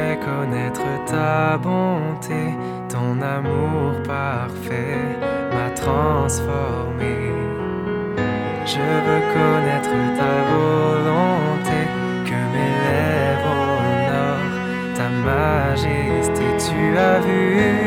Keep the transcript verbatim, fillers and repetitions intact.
voudrais connaître ta bonté, ton amour parfait m'a transformé. Je veux connaître ta volonté, que mes lèvres honorent ta majesté. Tu as vu